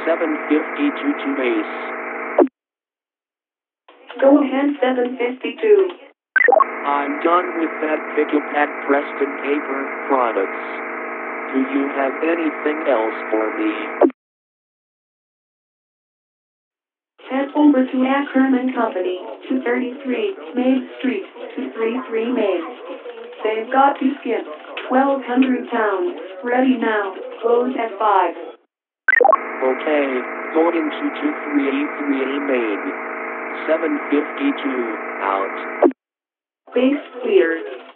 752 to base. Go ahead, 752. I'm done with that pickup at Preston Paper Products. Do you have anything else for me? Head over to Ackerman Company, 233 Main Street, 233 Main. They've got two skips, 1,200 pounds, ready now, close at 5. Okay, going to 233 Main. 752, out. Base cleared.